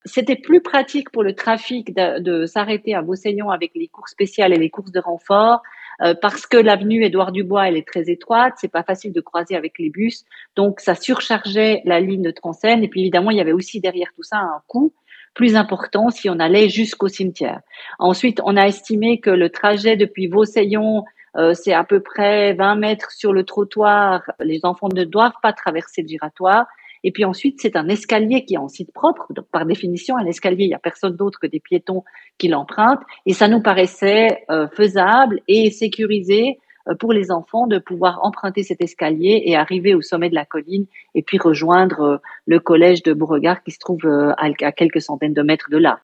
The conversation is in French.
C'était plus pratique pour le trafic de s'arrêter à Beauseignon avec les courses spéciales et les courses de renfort, parce que l'avenue Édouard-Dubois, elle est très étroite, c'est pas facile de croiser avec les bus, donc ça surchargeait la ligne de Transeine et puis évidemment, il y avait aussi derrière tout ça un coût plus important si on allait jusqu'au cimetière. Ensuite, on a estimé que le trajet depuis Beauseignon, c'est à peu près 20 mètres sur le trottoir. Les enfants ne doivent pas traverser le giratoire. Et puis ensuite, c'est un escalier qui est en site propre. Donc, par définition, un escalier, il n'y a personne d'autre que des piétons qui l'empruntent. Et ça nous paraissait faisable et sécurisé pour les enfants de pouvoir emprunter cet escalier et arriver au sommet de la colline et puis rejoindre le collège de Beauregard qui se trouve à quelques centaines de mètres de là.